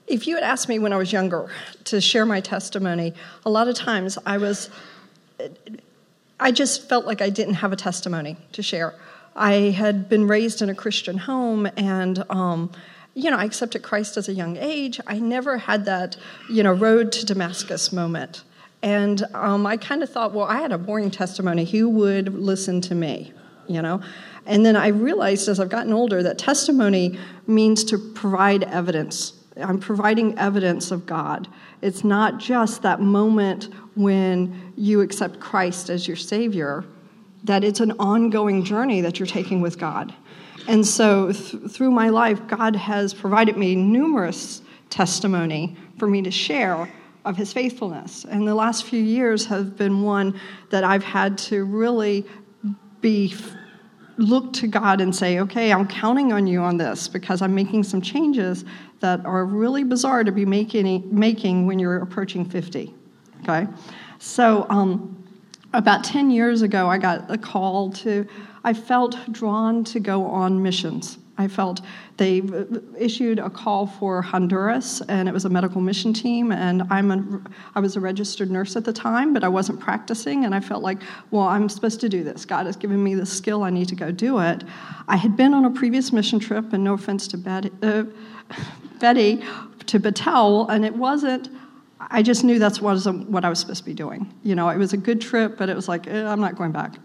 If you had asked me when I was younger to share my testimony, a lot of times I just felt like I didn't have a testimony to share. I had been raised in a Christian home, and I accepted Christ as a young age. I never had that, road to Damascus moment. And I kind of thought, well, I had a boring testimony. Who would listen to me, And then I realized as I've gotten older that testimony means to provide evidence. I'm providing evidence of God. It's not just that moment when you accept Christ as your Savior, that it's an ongoing journey that you're taking with God. And so through my life, God has provided me numerous testimony for me to share of his faithfulness. And the last few years have been one that I've had to really look to God and say, okay, I'm counting on you on this because I'm making some changes that are really bizarre to be making when you're approaching 50, okay? So about 10 years ago, I got a call I felt drawn to go on missions. I felt they issued a call for Honduras, and it was a medical mission team, and I was a registered nurse at the time, but I wasn't practicing, and I felt like, well, I'm supposed to do this. God has given me this skill. I need to go do it. I had been on a previous mission trip, and no offense to Betty, to Battelle, and it wasn't, I just knew that's wasn't what I was supposed to be doing. It was a good trip, but it was like, I'm not going back.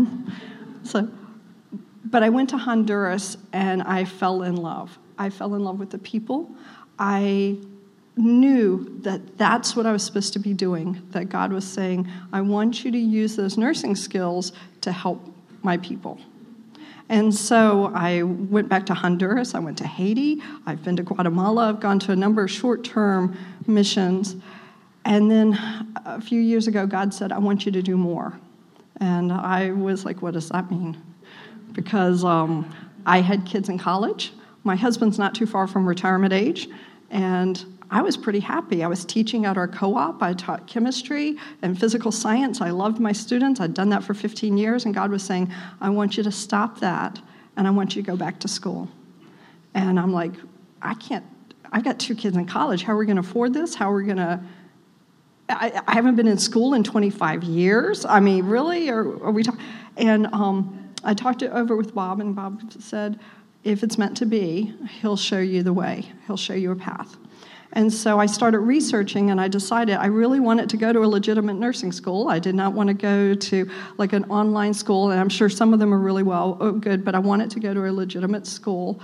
But I went to Honduras, and I fell in love. I fell in love with the people. I knew that that's what I was supposed to be doing, that God was saying, I want you to use those nursing skills to help my people. And so I went back to Honduras. I went to Haiti. I've been to Guatemala. I've gone to a number of short-term missions. And then a few years ago, God said, I want you to do more. And I was like, what does that mean? Because I had kids in college. My husband's not too far from retirement age, and I was pretty happy. I was teaching at our co-op. I taught chemistry and physical science. I loved my students. I'd done that for 15 years, and God was saying, I want you to stop that, and I want you to go back to school. And I'm like, I can't. I've got 2 kids in college. How are we going to afford this? How are we going to... I haven't been in school in 25 years. I mean, really? Or are we talking? And I talked it over with Bob, and Bob said, if it's meant to be, he'll show you the way. He'll show you a path. And so I started researching, and I decided I really wanted to go to a legitimate nursing school. I did not want to go to like an online school, and I'm sure some of them are really good, but I wanted to go to a legitimate school.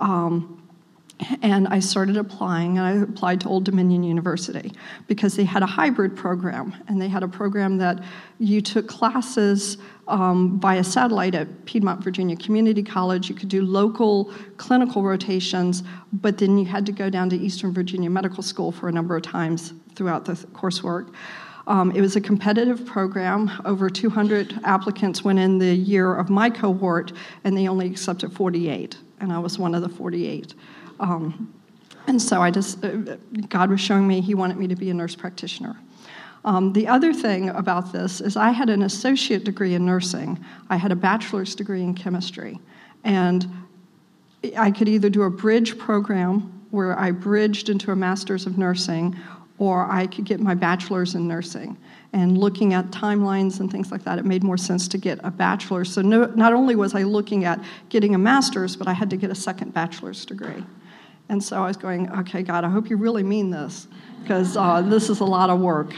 And I started applying, and I applied to Old Dominion University because they had a hybrid program, and they had a program that you took classes via satellite at Piedmont, Virginia Community College. You could do local clinical rotations, but then you had to go down to Eastern Virginia Medical School for a number of times throughout the coursework. It was a competitive program. Over 200 applicants went in the year of my cohort, and they only accepted 48, and I was one of the 48. And so God was showing me he wanted me to be a nurse practitioner. The other thing about this is I had an associate degree in nursing. I had a bachelor's degree in chemistry. And I could either do a bridge program where I bridged into a master's of nursing, or I could get my bachelor's in nursing. And looking at timelines and things like that, it made more sense to get a bachelor's. So not only was I looking at getting a master's, but I had to get a second bachelor's degree. And so I was going, okay, God, I hope you really mean this, because this is a lot of work.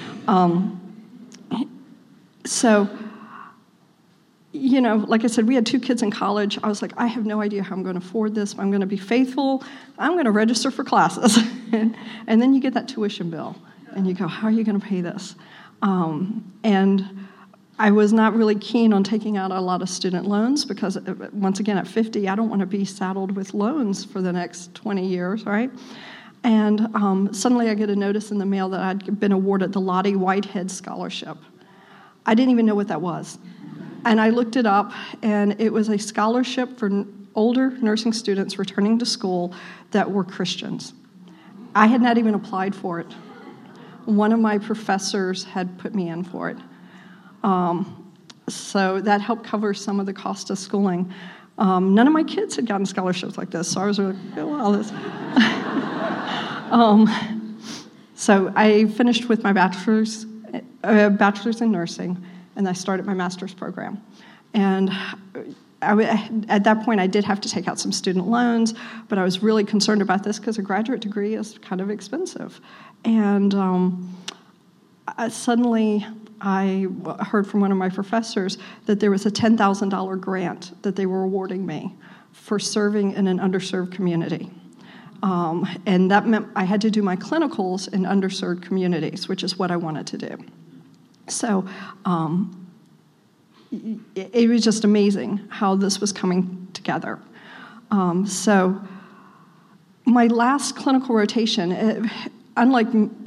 Like I said, we had 2 kids in college. I was like, I have no idea how I'm going to afford this. I'm going to be faithful. I'm going to register for classes. And then you get that tuition bill, and you go, how are you going to pay this? And I was not really keen on taking out a lot of student loans because, once again, at 50, I don't want to be saddled with loans for the next 20 years, right? And suddenly I get a notice in the mail that I'd been awarded the Lottie Whitehead Scholarship. I didn't even know what that was. And I looked it up, and it was a scholarship for older nursing students returning to school that were Christians. I had not even applied for it. One of my professors had put me in for it. So that helped cover some of the cost of schooling. None of my kids had gotten scholarships like this, so I was like, oh, wow, this. So I finished with my bachelor's in nursing, and I started my master's program. And at that point, I did have to take out some student loans, but I was really concerned about this because a graduate degree is kind of expensive. And suddenly, I heard from one of my professors that there was a $10,000 grant that they were awarding me for serving in an underserved community. And that meant I had to do my clinicals in underserved communities, which is what I wanted to do. So it was just amazing how this was coming together. So my last clinical rotation, unlike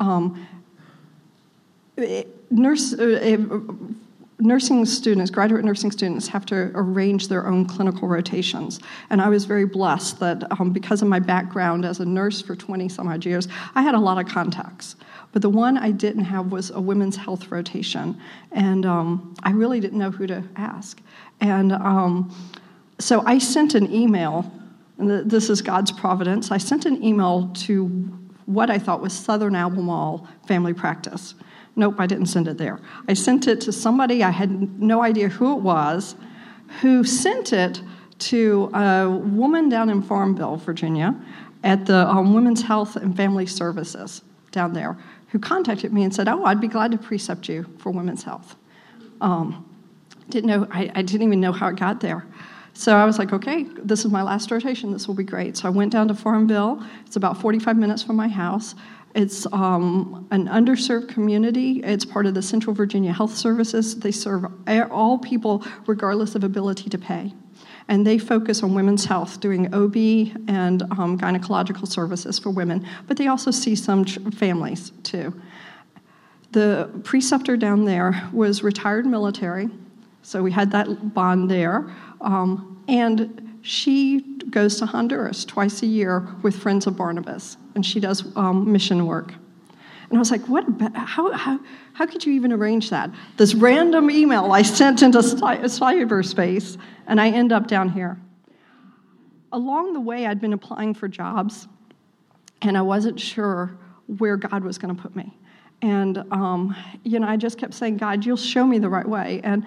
nursing students, graduate nursing students have to arrange their own clinical rotations. And I was very blessed that because of my background as a nurse for 20-some-odd years, I had a lot of contacts. But the one I didn't have was a women's health rotation. And I really didn't know who to ask. And so I sent an email, and this is God's providence. I sent an email to what I thought was Southern Albemarle Family Practice. Nope, I didn't send it there. I sent it to somebody, I had no idea who it was, who sent it to a woman down in Farmville, Virginia, at the Women's Health and Family Services down there, who contacted me and said, "Oh, I'd be glad to precept you for women's health." I didn't even know how it got there. So I was like, okay, this is my last rotation. This will be great. So I went down to Farmville. It's about 45 minutes from my house. It's an underserved community. It's part of the Central Virginia Health Services. They serve all people regardless of ability to pay. And they focus on women's health, doing OB and gynecological services for women. But they also see some families, too. The preceptor down there was retired military, so we had that bond there. And she goes to Honduras twice a year with Friends of Barnabas, and she does mission work. And I was like, how could you even arrange that? This random email I sent into cyberspace, and I end up down here. Along the way, I'd been applying for jobs, and I wasn't sure where God was going to put me. And, I just kept saying, God, you'll show me the right way. And,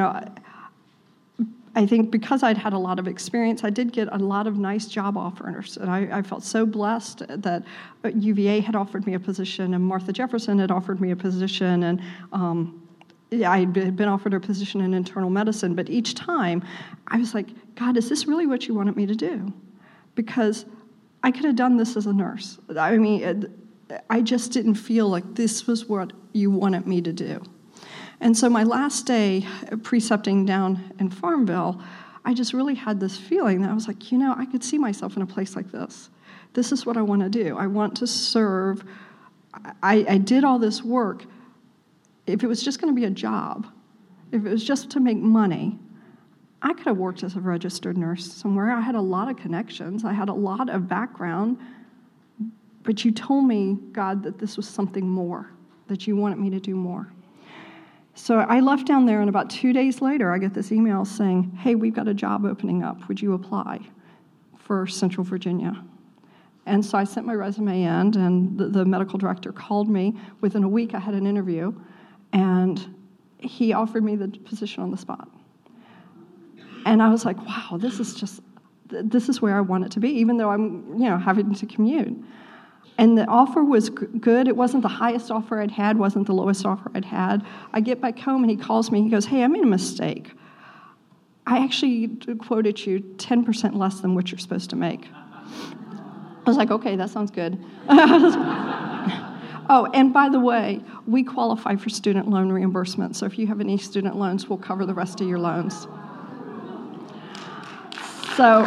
I think because I'd had a lot of experience, I did get a lot of nice job offers. And I felt so blessed that UVA had offered me a position, and Martha Jefferson had offered me a position, and I had been offered a position in internal medicine. But each time, I was like, God, is this really what you wanted me to do? Because I could have done this as a nurse. I mean, I just didn't feel like this was what you wanted me to do. And so my last day precepting down in Farmville, I just really had this feeling that I was like, I could see myself in a place like this. This is what I want to do. I want to serve. I did all this work. If it was just going to be a job, if it was just to make money, I could have worked as a registered nurse somewhere. I had a lot of connections. I had a lot of background. But you told me, God, that this was something more, that you wanted me to do more. So I left down there, and about 2 days later, I get this email saying, hey, we've got a job opening up. Would you apply for Central Virginia? And so I sent my resume in, and the medical director called me. Within a week, I had an interview, and he offered me the position on the spot. And I was like, wow, this is where I want it to be, even though I'm, having to commute. And the offer was good. It wasn't the highest offer I'd had, wasn't the lowest offer I'd had. I get back home, and he calls me. He goes, hey, I made a mistake. I actually quoted you 10% less than what you're supposed to make. I was like, okay, that sounds good. Oh, and by the way, we qualify for student loan reimbursement. So if you have any student loans, we'll cover the rest of your loans. So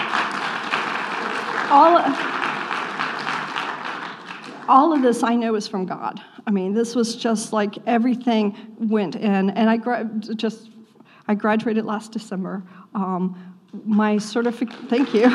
all of this I know is from God. I mean, this was just like everything went in. And I graduated last December. Thank you.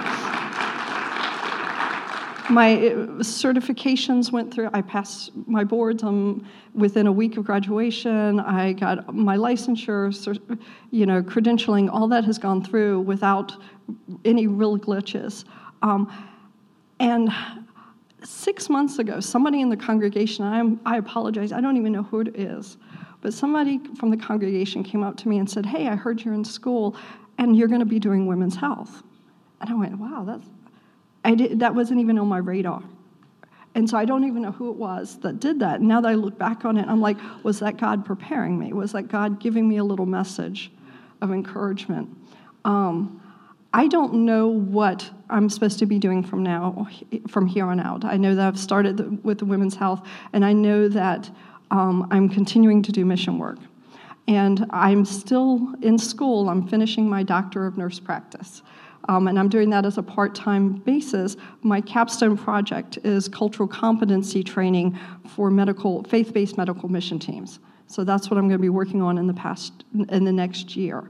My certifications went through. I passed my boards within a week of graduation. I got my licensure, credentialing. All that has gone through without any real glitches. And 6 months ago, somebody in the congregation, I apologize, I don't even know who it is, but somebody from the congregation came up to me and said, hey, I heard you're in school and you're going to be doing women's health. And I went, wow, that wasn't even on my radar. And so I don't even know who it was that did that. And now that I look back on it, I'm like, was that God preparing me? Was that God giving me a little message of encouragement? I don't know what I'm supposed to be doing from here on out. I know that I've started with the women's health, and I know that I'm continuing to do mission work. And I'm still in school. I'm finishing my Doctor of Nurse Practice. And I'm doing that as a part-time basis. My capstone project is cultural competency training for faith-based medical mission teams. So that's what I'm going to be working on in the next year.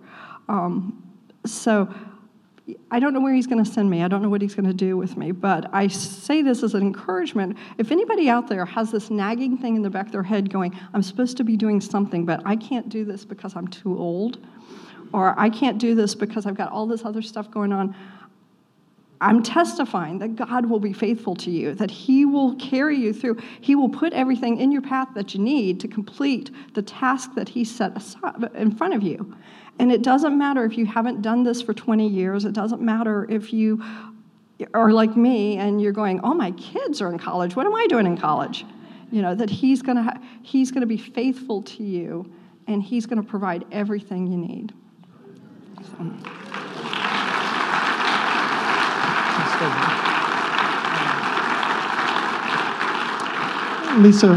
So I don't know where he's going to send me. I don't know what he's going to do with me. But I say this as an encouragement. If anybody out there has this nagging thing in the back of their head going, I'm supposed to be doing something, but I can't do this because I'm too old, or I can't do this because I've got all this other stuff going on, I'm testifying that God will be faithful to you, that he will carry you through. He will put everything in your path that you need to complete the task that he set aside in front of you. And it doesn't matter if you haven't done this for 20 years. It doesn't matter if you are like me and you're going, oh, my kids are in college. What am I doing in college? That he's going to be faithful to you, and he's going to provide everything you need. Lisa,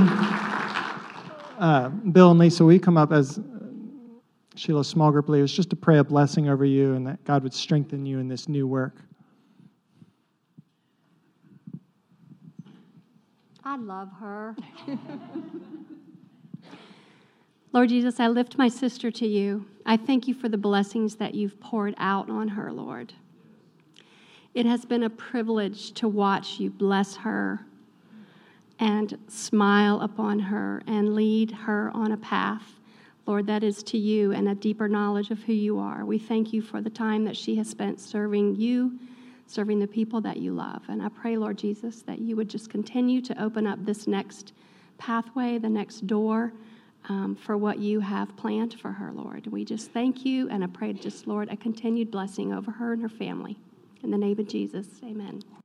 Bill and Lisa, we come up as Sheila's small group leaders just to pray a blessing over you and that God would strengthen you in this new work. I love her. Lord Jesus, I lift my sister to you. I thank you for the blessings that you've poured out on her, Lord. It has been a privilege to watch you bless her and smile upon her and lead her on a path, Lord, that is to you and a deeper knowledge of who you are. We thank you for the time that she has spent serving you, serving the people that you love. And I pray, Lord Jesus, that you would just continue to open up this next pathway, the next door, for what you have planned for her, Lord. We just thank you, and I pray just, Lord, a continued blessing over her and her family. In the name of Jesus, amen.